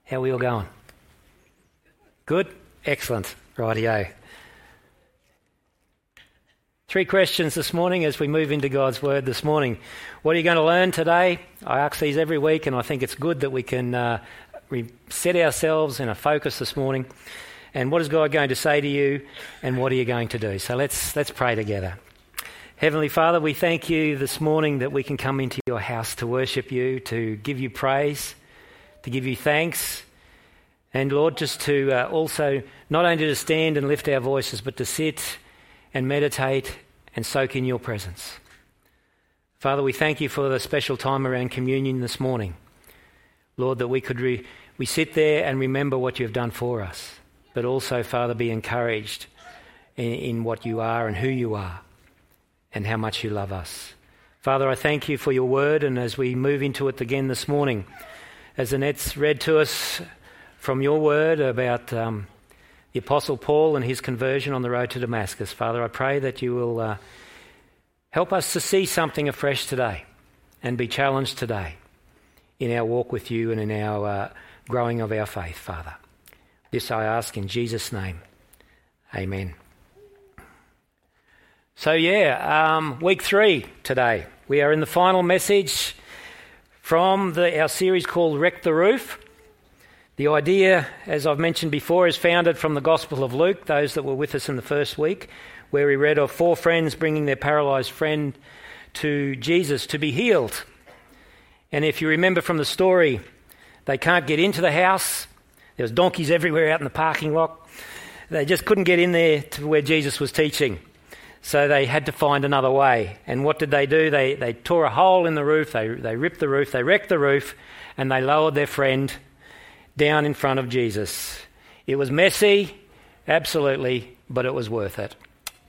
How are we all going? Good? Excellent. Rightio. 3 questions this morning as we move into God's Word this morning. What are you going to learn today? I ask these every week, and I think it's good that we can set ourselves in a focus this morning. And what is God going to say to you, and what are you going to do? So let's pray together. Heavenly Father, we thank you this morning that we can come into your house to worship you, to give you praise, to give you thanks, and Lord, just to also not only to stand and lift our voices, but to sit and meditate and soak in your presence. Father, we thank you for the special time around communion this morning. Lord, that we could we sit there and remember what you have done for us, but also, Father, be encouraged in what you are and who you are and how much you love us. Father, I thank you for your word, and as we move into it again this morning, as Annette's read to us from your word about the Apostle Paul and his conversion on the road to Damascus, Father, I pray that you will help us to see something afresh today and be challenged today in our walk with you and in our growing of our faith, Father. This I ask in Jesus' name. Amen. So week 3 today. We are in the final message from our series called Wreck the Roof. The idea, as I've mentioned before, is founded from the Gospel of Luke, those that were with us in the first week, where we read of 4 friends bringing their paralysed friend to Jesus to be healed. And if you remember from the story, they can't get into the house. There was donkeys everywhere out in the parking lot. They just couldn't get in there to where Jesus was teaching. So they had to find another way. And what did they do? They tore a hole in the roof, they ripped the roof, they wrecked the roof, and they lowered their friend down in front of Jesus. It was messy, absolutely, but it was worth it.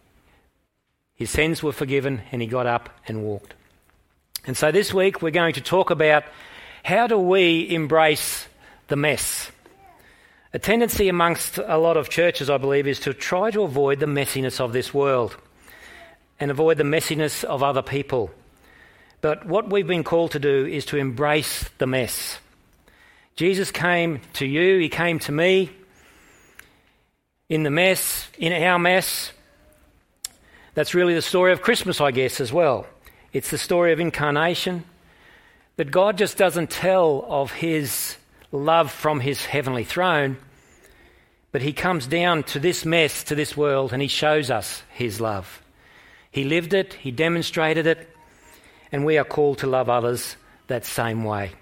His sins were forgiven, and he got up and walked. And so this week we're going to talk about how do we embrace the mess. A tendency amongst a lot of churches, I believe, is to try to avoid the messiness of this world and avoid the messiness of other people. But what we've been called to do is to embrace the mess. Jesus came to you, he came to me in the mess, in our mess. That's really the story of Christmas, I guess, as well. It's the story of incarnation, that God just doesn't tell of his love from his heavenly throne, but he comes down to this mess, to this world, and he shows us his love. He lived it, he demonstrated it, and we are called to love others that same way.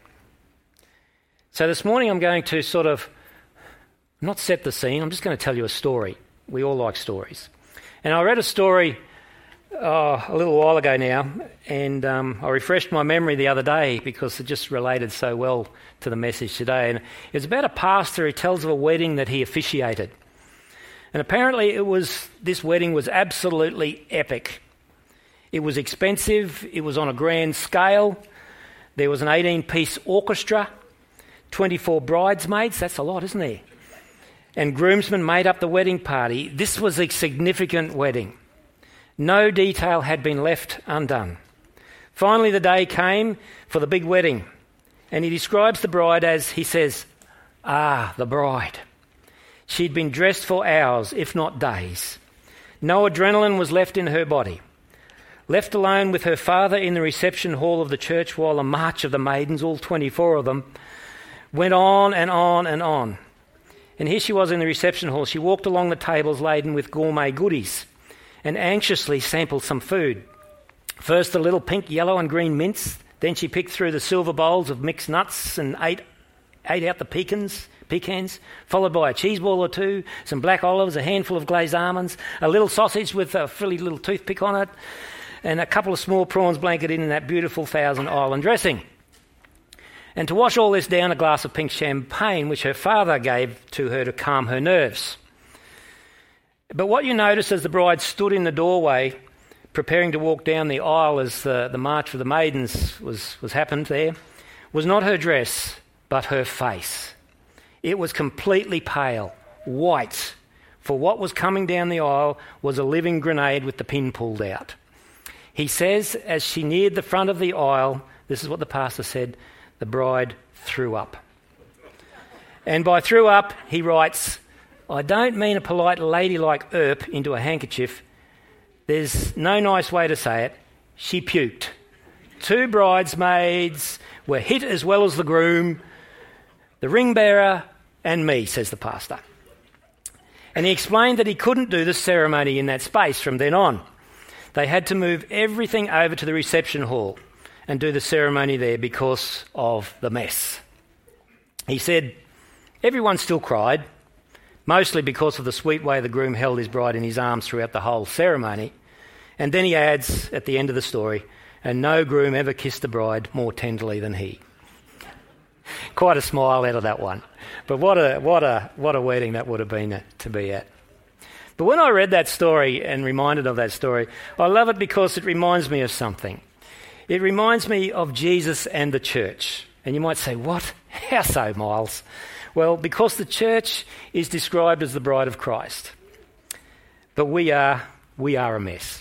So this morning I'm going to sort of not set the scene, I'm just going to tell you a story. We all like stories. And I read a story a little while ago now, and I refreshed my memory the other day because it just related so well to the message today. And it's about a pastor who tells of a wedding that he officiated. And apparently this wedding was absolutely epic. It was expensive, it was on a grand scale. There was an 18-piece orchestra, 24 bridesmaids, that's a lot, isn't there? And groomsmen made up the wedding party. This was a significant wedding. No detail had been left undone. Finally, the day came for the big wedding, and he describes the bride as, he says, the bride. She'd been dressed for hours, if not days. No adrenaline was left in her body. Left alone with her father in the reception hall of the church while the march of the maidens, all 24 of them, went on and on and on. And here she was in the reception hall. She walked along the tables laden with gourmet goodies and anxiously sampled some food. First the little pink, yellow and green mints. Then she picked through the silver bowls of mixed nuts and ate out the pecans, followed by a cheese ball or 2, some black olives, a handful of glazed almonds, a little sausage with a frilly little toothpick on it, and a couple of small prawns blanketed in that beautiful Thousand Island dressing. And to wash all this down, a glass of pink champagne, which her father gave to her to calm her nerves. But what you notice as the bride stood in the doorway, preparing to walk down the aisle as the march of the maidens was happened there, was not her dress, but her face. It was completely pale, white, for what was coming down the aisle was a living grenade with the pin pulled out. He says, as she neared the front of the aisle, this is what the pastor said, the bride threw up. And by threw up, he writes, I don't mean a polite ladylike erp into a handkerchief. There's no nice way to say it. She puked. 2 bridesmaids were hit as well as the groom, the ring bearer and me, says the pastor. And he explained that he couldn't do the ceremony in that space from then on. They had to move everything over to the reception hall and do the ceremony there because of the mess. He said, everyone still cried, mostly because of the sweet way the groom held his bride in his arms throughout the whole ceremony. And then he adds at the end of the story, and no groom ever kissed the bride more tenderly than he. Quite a smile out of that one. But what a wedding that would have been to be at. But when I read that story and reminded of that story, I love it because it reminds me of something. It reminds me of Jesus and the church. And you might say, what? How so, Miles? Well, because the church is described as the bride of Christ. But we are a mess.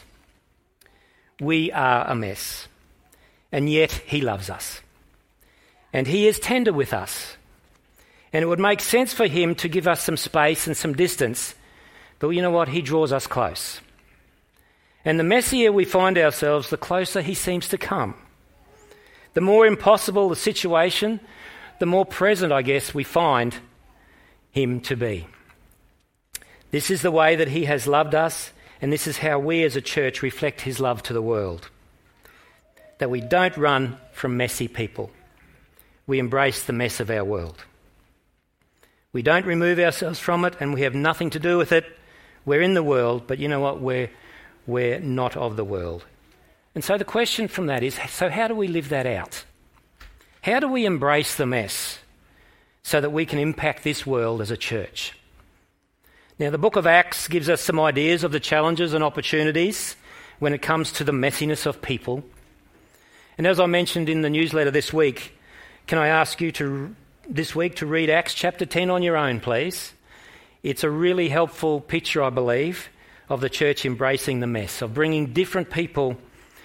We are a mess. And yet he loves us. And he is tender with us. And it would make sense for him to give us some space and some distance. But you know what? He draws us close. And the messier we find ourselves, the closer he seems to come. The more impossible the situation, the more present, I guess, we find him to be. This is the way that he has loved us, and this is how we as a church reflect his love to the world. That we don't run from messy people. We embrace the mess of our world. We don't remove ourselves from it, and we have nothing to do with it. We're in the world, but you know what? We're not of the world. And so the question from that is, so how do we live that out? How do we embrace the mess so that we can impact this world as a church? Now, the book of Acts gives us some ideas of the challenges and opportunities when it comes to the messiness of people. And as I mentioned in the newsletter this week, can I ask you this week to read Acts chapter 10 on your own, please? It's a really helpful picture, I believe, of the church embracing the mess, of bringing in different people.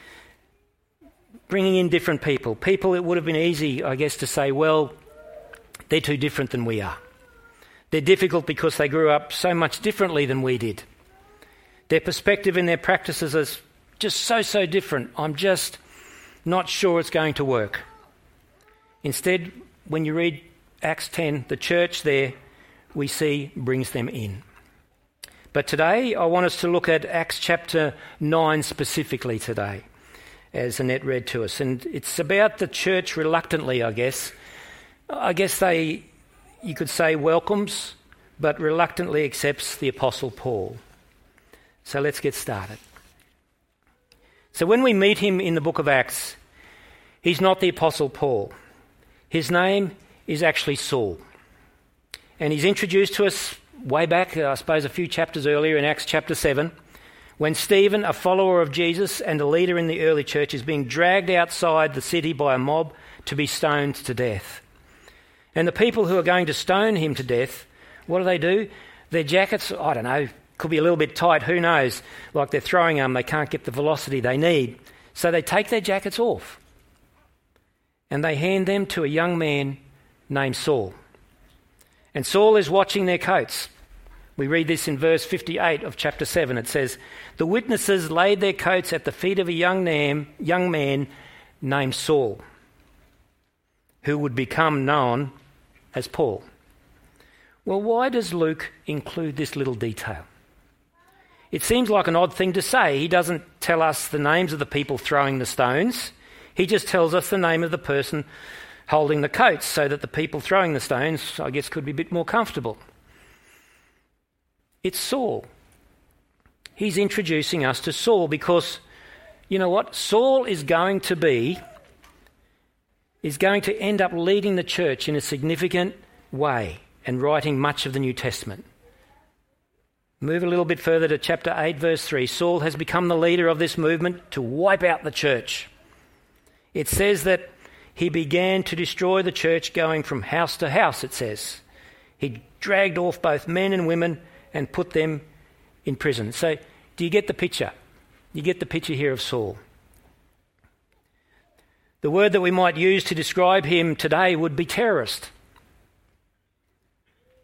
People, it would have been easy, I guess, to say, well, they're too different than we are. They're difficult because they grew up so much differently than we did. Their perspective and their practices is just so different. I'm just not sure it's going to work. Instead, when you read Acts 10, the church there, we see brings them in. But today, I want us to look at Acts chapter 9 specifically today, as Annette read to us. And it's about the church reluctantly, I guess. You could say welcomes, but reluctantly accepts the Apostle Paul. So let's get started. So when we meet him in the book of Acts, he's not the Apostle Paul. His name is actually Saul. And he's introduced to us way back, I suppose a few chapters earlier in Acts chapter 7, when Stephen, a follower of Jesus and a leader in the early church, is being dragged outside the city by a mob to be stoned to death. And the people who are going to stone him to death, what do? Their jackets, I don't know, could be a little bit tight, who knows, like they're throwing them, they can't get the velocity they need. So they take their jackets off and they hand them to a young man named Saul. And Saul is watching their coats. We read this in verse 58 of chapter 7. It says, the witnesses laid their coats at the feet of a young man named Saul, who would become known as Paul. Well, why does Luke include this little detail? It seems like an odd thing to say. He doesn't tell us the names of the people throwing the stones. He just tells us the name of the person holding the coats so that the people throwing the stones, I guess, could be a bit more comfortable. It's Saul. He's introducing us to Saul because, you know what? Saul is going to end up leading the church in a significant way and writing much of the New Testament. Move a little bit further to chapter 8, verse 3. Saul has become the leader of this movement to wipe out the church. It says that he began to destroy the church going from house to house, it says. He dragged off both men and women and put them in prison. So do you get the picture? You get the picture here of Saul. The word that we might use to describe him today would be terrorist.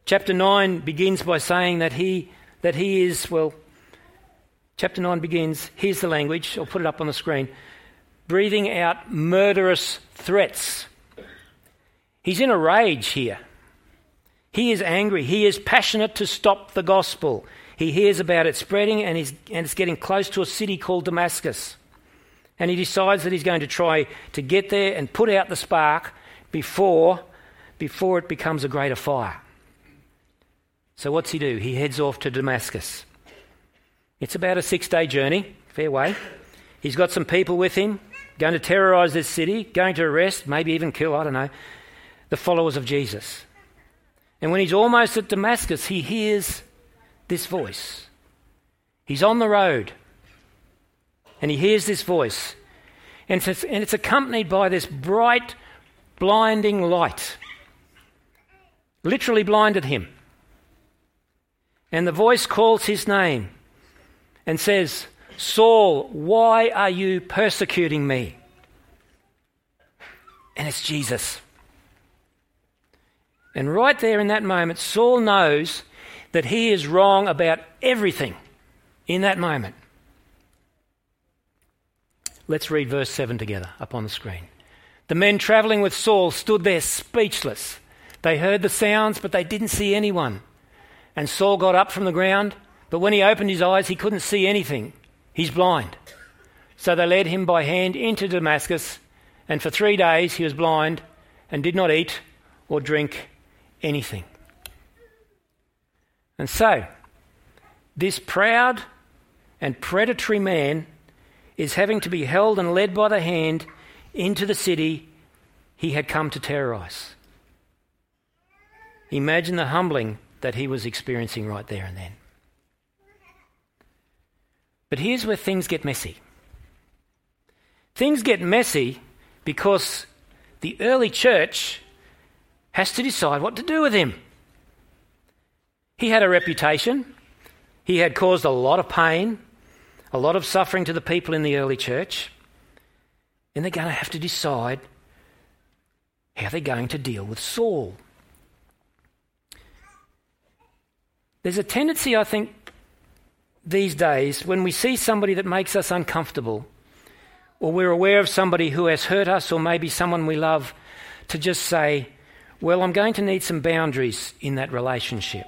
Chapter 9 begins by saying that he is, well, chapter 9 begins, here's the language, I'll put it up on the screen, breathing out murderous threats. He's in a rage here. He is angry. He is passionate to stop the gospel. He hears about it spreading and it's getting close to a city called Damascus. And he decides that he's going to try to get there and put out the spark before it becomes a greater fire. So what's he do? He heads off to Damascus. It's about a 6-day journey, fair way. He's got some people with him, going to terrorise this city, going to arrest, maybe even kill, I don't know, the followers of Jesus. And when he's almost at Damascus, he hears this voice. He's on the road and he hears this voice. And it's accompanied by this bright, blinding light. Literally blinded him. And the voice calls his name and says, "Saul, why are you persecuting me?" And it's Jesus. And right there in that moment, Saul knows that he is wrong about everything in that moment. Let's read verse 7 together up on the screen. The men travelling with Saul stood there speechless. They heard the sounds, but they didn't see anyone. And Saul got up from the ground, but when he opened his eyes, he couldn't see anything. He's blind. So they led him by hand into Damascus, and for 3 days he was blind and did not eat or drink anything. And so, this proud and predatory man is having to be held and led by the hand into the city he had come to terrorise. Imagine the humbling that he was experiencing right there and then. But here's where things get messy. Things get messy because the early church has to decide what to do with him. He had a reputation. He had caused a lot of pain, a lot of suffering to the people in the early church. And they're going to have to decide how they're going to deal with Saul. There's a tendency, I think, these days when we see somebody that makes us uncomfortable, or we're aware of somebody who has hurt us, or maybe someone we love, to just say, well, I'm going to need some boundaries in that relationship.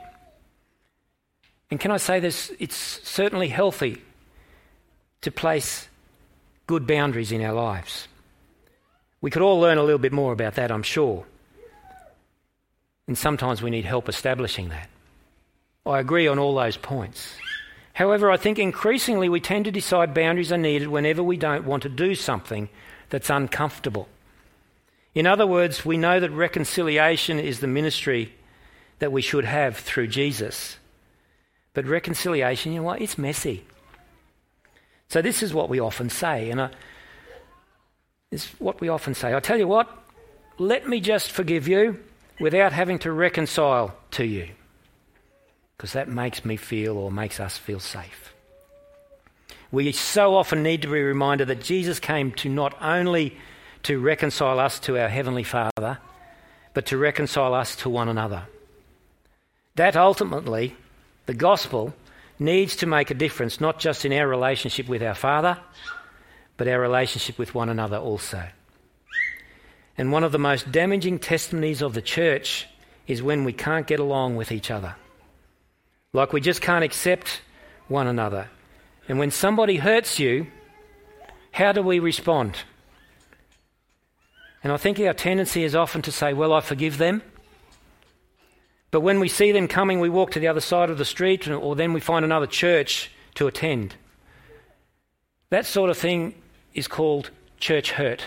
And can I say this? It's certainly healthy to place good boundaries in our lives. We could all learn a little bit more about that, I'm sure. And sometimes we need help establishing that. I agree on all those points. However, I think increasingly we tend to decide boundaries are needed whenever we don't want to do something that's uncomfortable. In other words, we know that reconciliation is the ministry that we should have through Jesus. But reconciliation, you know what, it's messy. So this is what we often say, and this is what we often say. I tell you what, let me just forgive you without having to reconcile to you, because that makes me feel, or makes us feel safe. We so often need to be reminded that Jesus came to not only to reconcile us to our Heavenly Father, but to reconcile us to one another. That ultimately, the gospel, needs to make a difference, not just in our relationship with our Father, but our relationship with one another also. And one of the most damaging testimonies of the church is when we can't get along with each other. Like we just can't accept one another. And when somebody hurts you, how do we respond? And I think our tendency is often to say, well, I forgive them. But when we see them coming, we walk to the other side of the street, or then we find another church to attend. That sort of thing is called church hurt.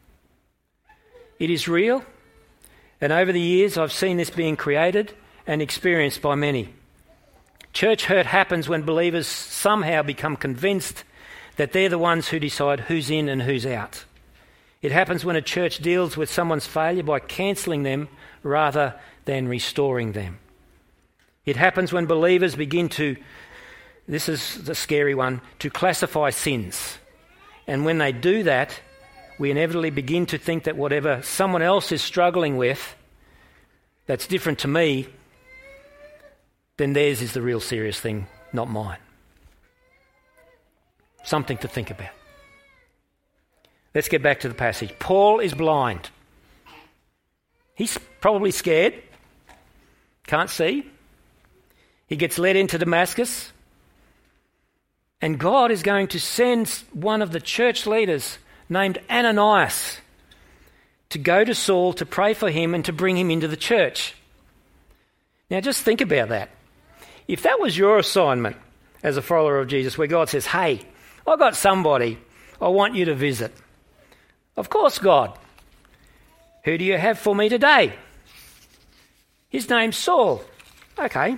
It is real, and over the years I've seen this being created and experienced by many. Church hurt happens when believers somehow become convinced that they're the ones who decide who's in and who's out. It happens when a church deals with someone's failure by cancelling them rather than restoring them. It happens when believers begin to, this is the scary one, to classify sins. And when they do that, we inevitably begin to think that whatever someone else is struggling with that's different to me, then theirs is the real serious thing, not mine. Something to think about. Let's get back to the passage. Paul is blind. He's probably scared. Can't see. He gets led into Damascus. And God is going to send one of the church leaders named Ananias to go to Saul to pray for him and to bring him into the church. Now just think about that. If that was your assignment as a follower of Jesus, where God says, hey, I've got somebody I want you to visit. Of course, God. Who do you have for me today? His name's Saul. Okay.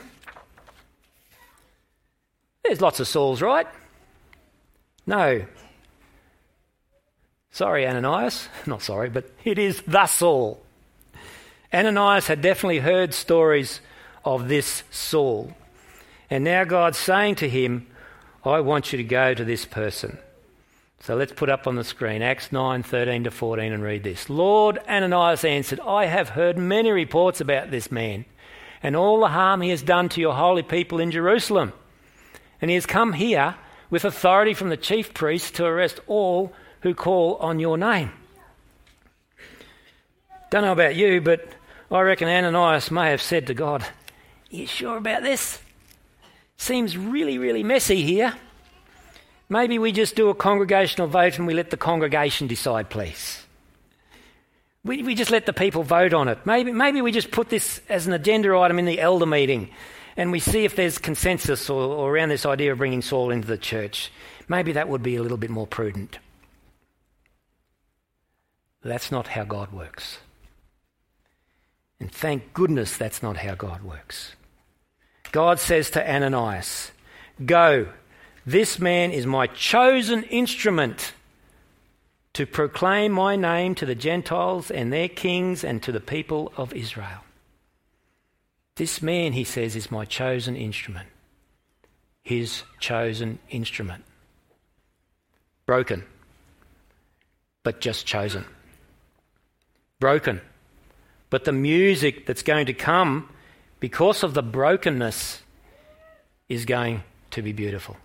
There's lots of Sauls, right? No. Sorry, Ananias. Not sorry, but it is the Saul. Ananias had definitely heard stories of this Saul. And now God's saying to him, I want you to go to this person. So let's put up on the screen Acts 9:13-14 and read this. Lord, Ananias answered, I have heard many reports about this man and all the harm he has done to your holy people in Jerusalem. And he has come here with authority from the chief priests to arrest all who call on your name. Don't know about you, but I reckon Ananias may have said to God, you sure about this? Seems really, really messy here. Maybe we just do a congregational vote and we let the congregation decide, please. We just let the people vote on it. Maybe we just put this as an agenda item in the elder meeting and we see if there's consensus or around this idea of bringing Saul into the church. Maybe that would be a little bit more prudent. That's not how God works. And thank goodness that's not how God works. God says to Ananias, go, this man is my chosen instrument to proclaim my name to the Gentiles and their kings and to the people of Israel. This man, he says, is my chosen instrument. His chosen instrument. Broken, but just chosen. Broken, but the music that's going to come because of the brokenness is going to be beautiful.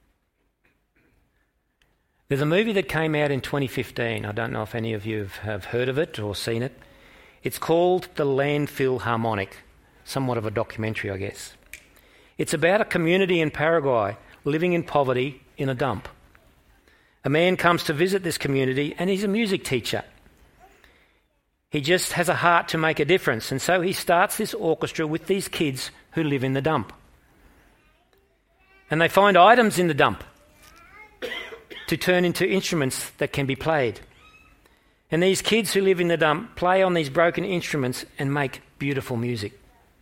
There's a movie that came out in 2015. I don't know if any of you have heard of it or seen it. It's called The Landfill Harmonic, somewhat of a documentary, I guess. It's about a community in Paraguay living in poverty in a dump. A man comes to visit this community and he's a music teacher. He just has a heart to make a difference, and so he starts this orchestra with these kids who live in the dump. And they find items in the dump to turn into instruments that can be played. And these kids who live in the dump play on these broken instruments and make beautiful music.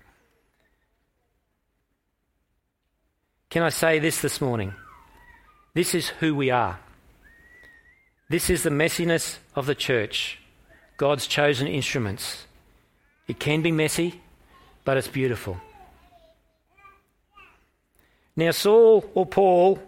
Can I say this morning? This is who we are. This is the messiness of the church. God's chosen instruments. It can be messy, but it's beautiful. Now Saul or Paul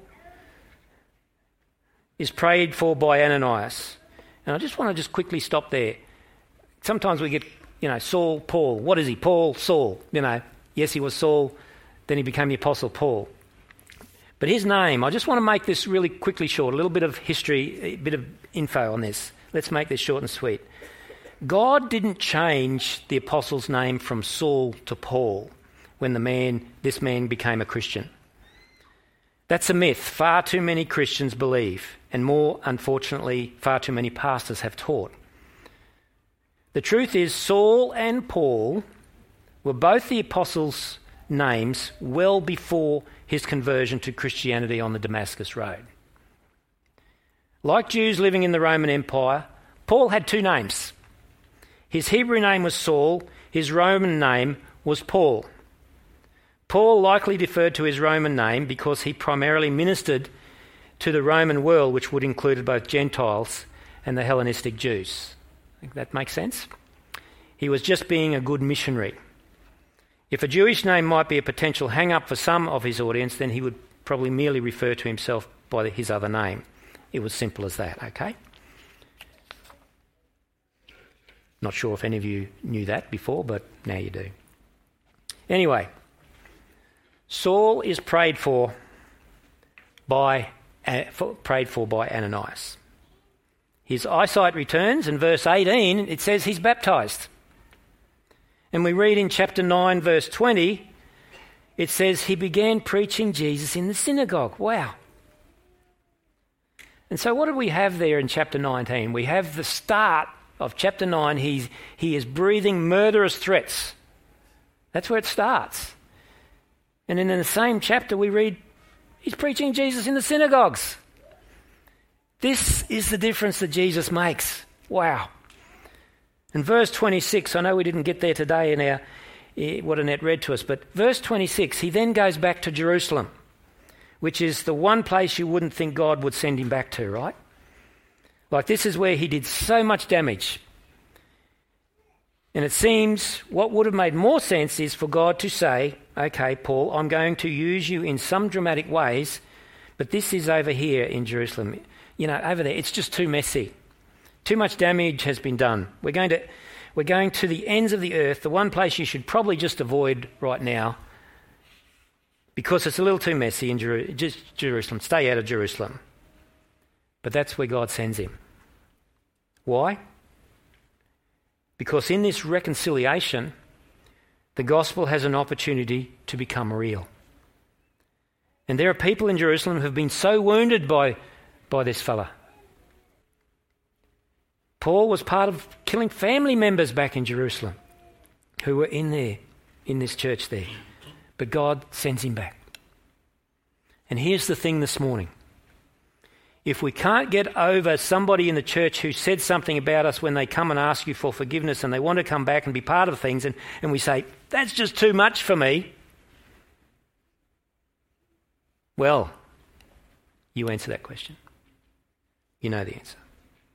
is prayed for by Ananias. And I just want to quickly stop there. Sometimes we get, Saul, Paul. What is he? Paul, Saul. Yes, he was Saul, then he became the Apostle Paul. But his name, I just want to make this really quickly short, a little bit of history, a bit of info on this. Let's make this short and sweet. God didn't change the apostle's name from Saul to Paul when this man became a Christian. That's a myth far too many Christians believe, and more, unfortunately, far too many pastors have taught. The truth is, Saul and Paul were both the apostles' names well before his conversion to Christianity on the Damascus Road. Like Jews living in the Roman Empire, Paul had two names. His Hebrew name was Saul, his Roman name was Paul. Paul likely deferred to his Roman name because he primarily ministered to the Roman world, which would include both Gentiles and the Hellenistic Jews. Think that makes sense? He was just being a good missionary. If a Jewish name might be a potential hang-up for some of his audience, then he would probably merely refer to himself by his other name. It was simple as that, okay? Not sure if any of you knew that before, but now you do. Anyway, Saul is prayed for by Ananias. His eyesight returns, and verse 18, it says he's baptised. And we read in chapter 9, verse 20, it says he began preaching Jesus in the synagogue. Wow. And so what do we have there in chapter 19? We have the start of chapter 9. He is breathing murderous threats. That's where it starts. And then in the same chapter we read he's preaching Jesus in the synagogues. This is the difference that Jesus makes. Wow. And verse 26, I know we didn't get there today in our what Annette read to us, but verse 26, he then goes back to Jerusalem, which is the one place you wouldn't think God would send him back to, right? Like, this is where he did so much damage. And it seems what would have made more sense is for God to say, okay, Paul, I'm going to use you in some dramatic ways, but this is over here in Jerusalem. You know, over there, it's just too messy. Too much damage has been done. We're going to the ends of the earth, the one place you should probably just avoid right now, because it's a little too messy in Jerusalem. Stay out of Jerusalem. But that's where God sends him. Why? Because in this reconciliation, the gospel has an opportunity to become real. And there are people in Jerusalem who have been so wounded by this fella. Paul was part of killing family members back in Jerusalem who were in this church there. But God sends him back. And here's the thing this morning. If we can't get over somebody in the church who said something about us when they come and ask you for forgiveness and they want to come back and be part of things, and we say, that's just too much for me, well, you answer that question. You know the answer.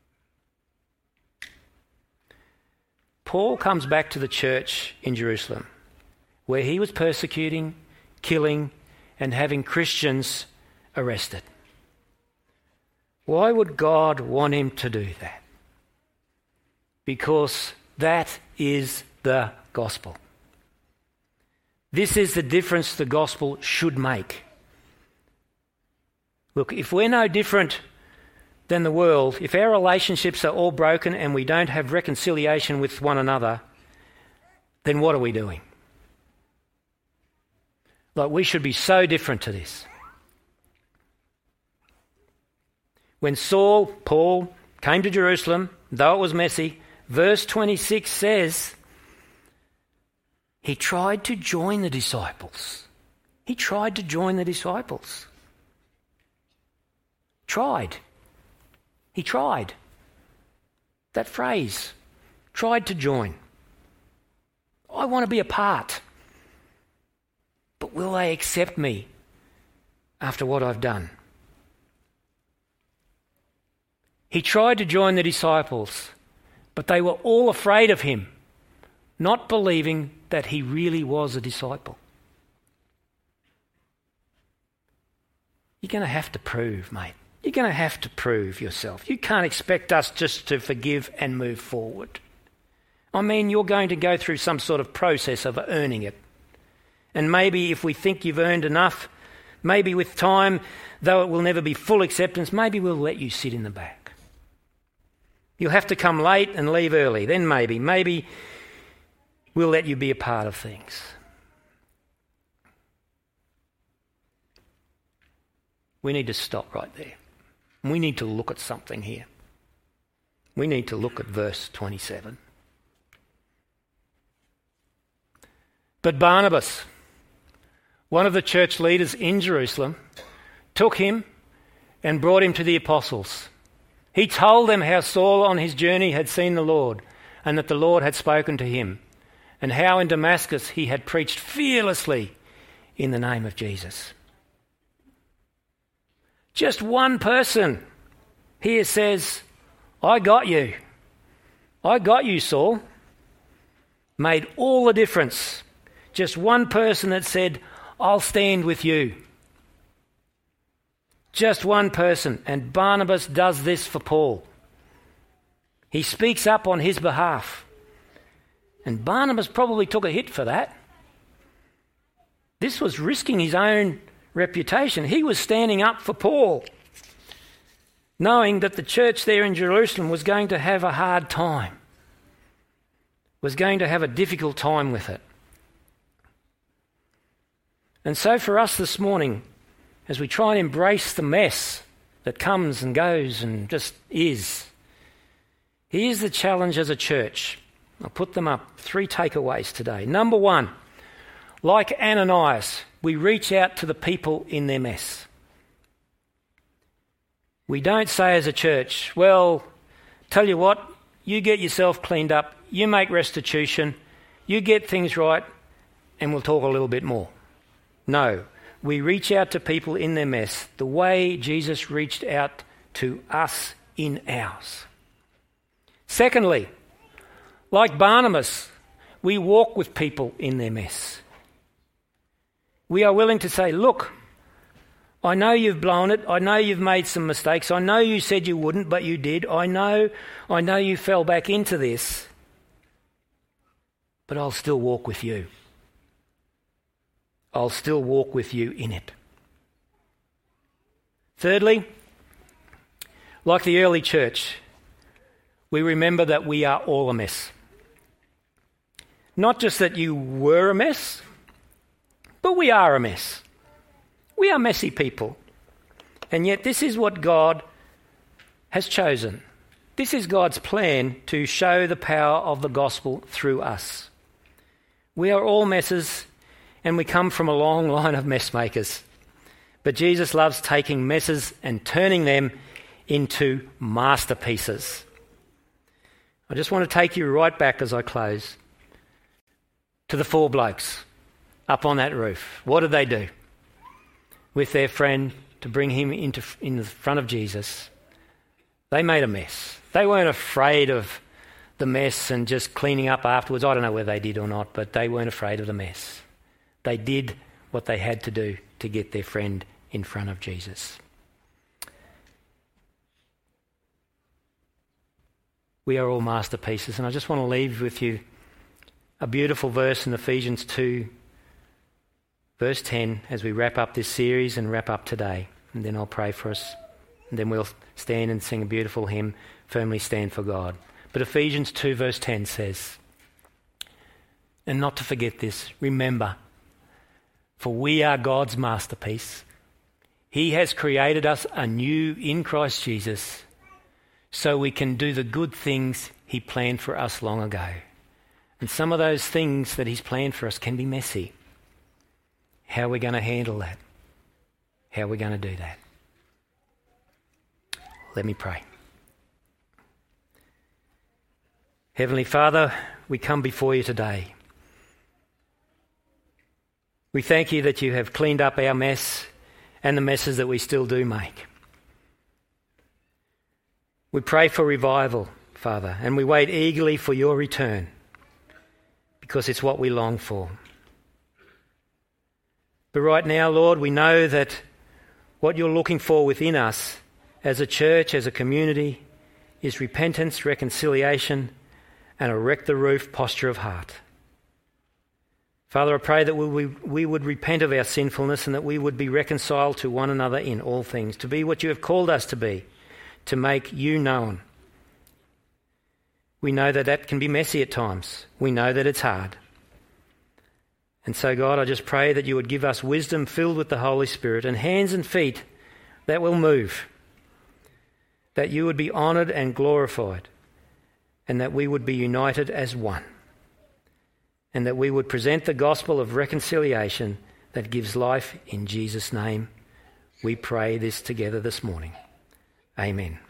Paul comes back to the church in Jerusalem, where he was persecuting, killing, and having Christians arrested. Why would God want him to do that? Because that is the gospel. This is the difference the gospel should make. Look, if we're no different than the world, if our relationships are all broken and we don't have reconciliation with one another, then what are we doing? Like, we should be so different to this. When Paul, came to Jerusalem, though it was messy, verse 26 says, he tried to join the disciples. He tried to join the disciples. Tried. He tried. That phrase, tried to join. I want to be a part. But will they accept me after what I've done? He tried to join the disciples, but they were all afraid of him, not believing that he really was a disciple. You're going to have to prove, mate. You're going to have to prove yourself. You can't expect us just to forgive and move forward. I mean, you're going to go through some sort of process of earning it. And maybe if we think you've earned enough, maybe with time, though it will never be full acceptance, maybe we'll let you sit in the back. You'll have to come late and leave early. Then maybe we'll let you be a part of things. We need to stop right there. We need to look at something here. We need to look at verse 27. But Barnabas, one of the church leaders in Jerusalem, took him and brought him to the apostles. He told them how Saul on his journey had seen the Lord and that the Lord had spoken to him, and how in Damascus he had preached fearlessly in the name of Jesus. Just one person here says, I got you. I got you, Saul. Made all the difference. Just one person that said, I'll stand with you. Just one person. And Barnabas does this for Paul. He speaks up on his behalf. And Barnabas probably took a hit for that. This was risking his own reputation. He was standing up for Paul, knowing that the church there in Jerusalem was going to have a hard time, was going to have a difficult time with it. And so for us this morning, as we try and embrace the mess that comes and goes and just is, here's the challenge as a church. I'll put them up. 3 takeaways today. Number 1, like Ananias, we reach out to the people in their mess. We don't say as a church, well, tell you what, you get yourself cleaned up, you make restitution, you get things right, and we'll talk a little bit more. No, we reach out to people in their mess the way Jesus reached out to us in ours. Secondly, like Barnabas, we walk with people in their mess. We are willing to say, look, I know you've blown it. I know you've made some mistakes. I know you said you wouldn't, but you did. I know you fell back into this, but I'll still walk with you. I'll still walk with you in it. Thirdly, like the early church, we remember that we are all a mess. Not just that you were a mess, but we are a mess. We are messy people. And yet this is what God has chosen. This is God's plan to show the power of the gospel through us. We are all messes, and we come from a long line of mess makers. But Jesus loves taking messes and turning them into masterpieces. I just want to take you right back as I close to the 4 blokes up on that roof. What did they do with their friend to bring him in the front of Jesus? They made a mess. They weren't afraid of the mess and just cleaning up afterwards. I don't know whether they did or not, but they weren't afraid of the mess. They did what they had to do to get their friend in front of Jesus. We are all masterpieces, and I just want to leave with you a beautiful verse in Ephesians 2, verse 10, as we wrap up this series and wrap up today. And then I'll pray for us, and then we'll stand and sing a beautiful hymn, Firmly Stand for God. But Ephesians 2, verse 10 says, and not to forget this, remember, for we are God's masterpiece. He has created us anew in Christ Jesus, so we can do the good things he planned for us long ago. And some of those things that he's planned for us can be messy. How are we going to handle that? How are we going to do that? Let me pray. Heavenly Father, we come before you today. We thank you that you have cleaned up our mess and the messes that we still do make. We pray for revival, Father, and we wait eagerly for your return because it's what we long for. But right now, Lord, we know that what you're looking for within us as a church, as a community, is repentance, reconciliation, and a wreck-the-roof posture of heart. Father, I pray that we would repent of our sinfulness and that we would be reconciled to one another in all things, to be what you have called us to be, to make you known. We know that that can be messy at times. We know that it's hard. And so, God, I just pray that you would give us wisdom filled with the Holy Spirit and hands and feet that will move, that you would be honoured and glorified, and that we would be united as one, and that we would present the gospel of reconciliation that gives life in Jesus' name. We pray this together this morning. Amen.